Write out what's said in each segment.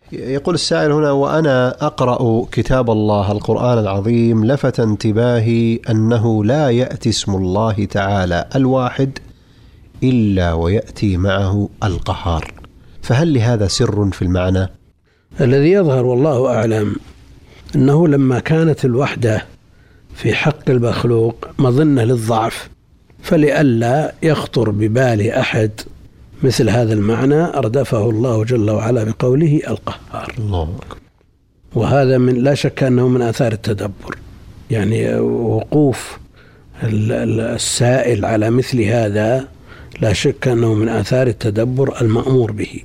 يقول السائل هنا: وأنا أقرأ كتاب الله القرآن العظيم لفت انتباهي أنه لا يأتي اسم الله تعالى الواحد إلا ويأتي معه القهار، فهل لهذا سر في المعنى؟ الذي يظهر والله أعلم أنه لما كانت الوحدة في حق المخلوق مظنة للضعف، فلئلا يخطر ببال أحد مثل هذا المعنى أردفه الله جل وعلا بقوله القهار. وهذا لا شك أنه من آثار التدبر، يعني وقوف السائل على مثل هذا لا شك أنه من آثار التدبر المأمور به.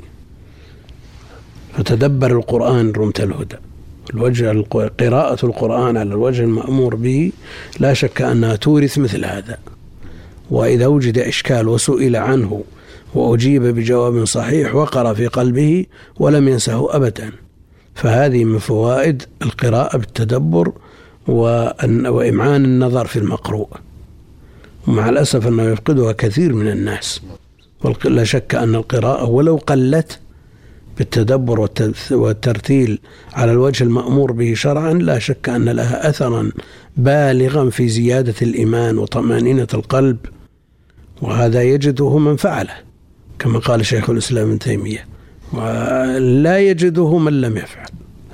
فتدبر القرآن رمت الهدى. قراءة القرآن على الوجه المأمور به لا شك أنها تورث مثل هذا. وإذا وجد إشكال وسئل عنه وأجيب بجواب صحيح وقر في قلبه ولم ينسه أبدا، فهذه من فوائد القراءة بالتدبر وإمعان النظر في المقروء، ومع الأسف أنه يفقدها كثير من الناس. لا شك أن القراءة ولو قلت بالتدبر والترتيل على الوجه المأمور به شرعا لا شك أن لها أثرا بالغا في زيادة الإيمان وطمأنينة القلب، وهذا يجده من فعله كما قال شيخ الإسلام ابن تيمية، ولا يجده من لم يفعل.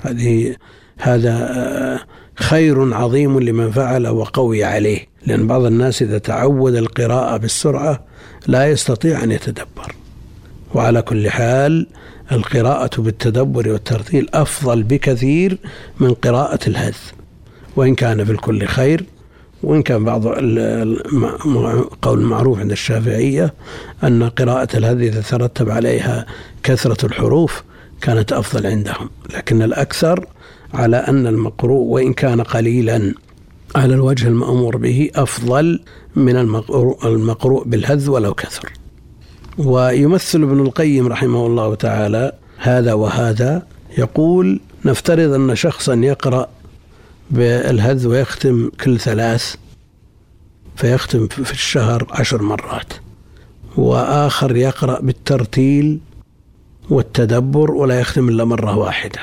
هذا خير عظيم لمن فعل وقوي عليه، لأن بعض الناس إذا تعود القراءة بالسرعة لا يستطيع أن يتدبر. وعلى كل حال القراءة بالتدبر والترتيل أفضل بكثير من قراءة الهذ، وإن كان في الكل خير، وإن كان بعض قول المعروف عند الشافعية أن قراءة الهذ إذا ترتب عليها كثرة الحروف كانت أفضل عندهم، لكن الأكثر على أن المقروء وإن كان قليلا على الوجه المأمور به أفضل من المقروء بالهذ ولو كثر. ويمثل ابن القيم رحمه الله تعالى هذا وهذا، يقول: نفترض أن شخصا يقرأ بالهذ ويختم كل 3، فيختم في الشهر 10 مرات، وآخر يقرأ بالترتيل والتدبر ولا يختم إلا مرة واحدة.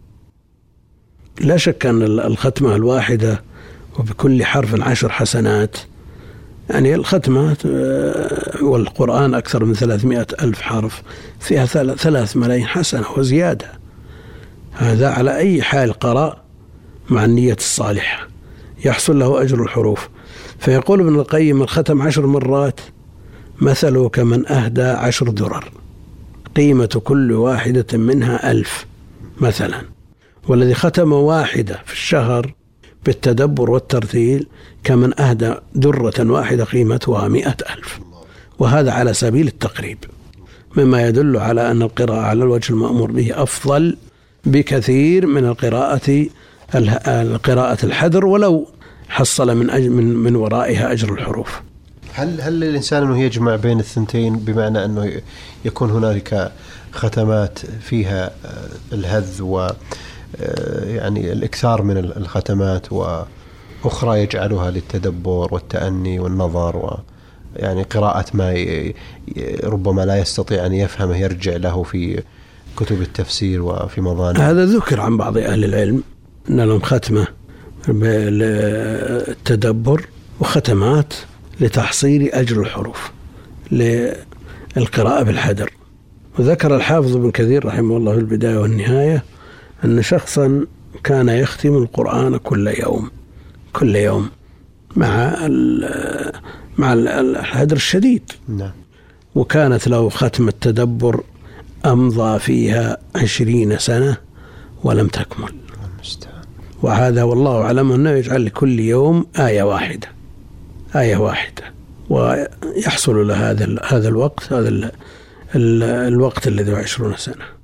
لا شك أن الختمة الواحدة وبكل حرف 10 حسنات، يعني الختمة والقرآن أكثر من 300,000 حرف فيها 3 ملايين حسنة وزيادة. هذا على أي حال قرأ مع النية الصالحة يحصل له أجر الحروف. فيقول ابن القيم: الختم 10 مرات مثله كمن أهدى 10 درر، قيمة كل واحدة منها 1000 مثلا، والذي ختم واحدة في الشهر بالتدبر والترتيل كمن أهدى درة واحدة قيمتها 100,000. وهذا على سبيل التقريب، مما يدل على أن القراءة على الوجه المأمور به أفضل بكثير من القراءة الحذر، ولو حصل من ورائها أجر الحروف. هل الإنسان أنه يجمع بين الثنتين، بمعنى أنه يكون هنالك ختمات فيها الهذ يعني الإكثار من الختمات، وأخرى يجعلها للتدبر والتأني والنظر، ويعني قراءة ما ربما لا يستطيع أن يفهمه يرجع له في كتب التفسير وفي مظانه؟ هذا ذكر عن بعض أهل العلم أن لهم ختمة للتدبر وختمات لتحصيل أجر الحروف للقراءة بالحذر. وذكر الحافظ ابن كثير رحمه الله في البداية والنهاية أن شخصا كان يختم القرآن كل يوم مع الحذر الشديد، وكانت له ختم التدبر أمضى فيها 20 سنة ولم تكمل. وهذا والله أعلم أنه يجعل لكل يوم آية واحدة، ويحصل له هذا الوقت الذي هو 20 سنة.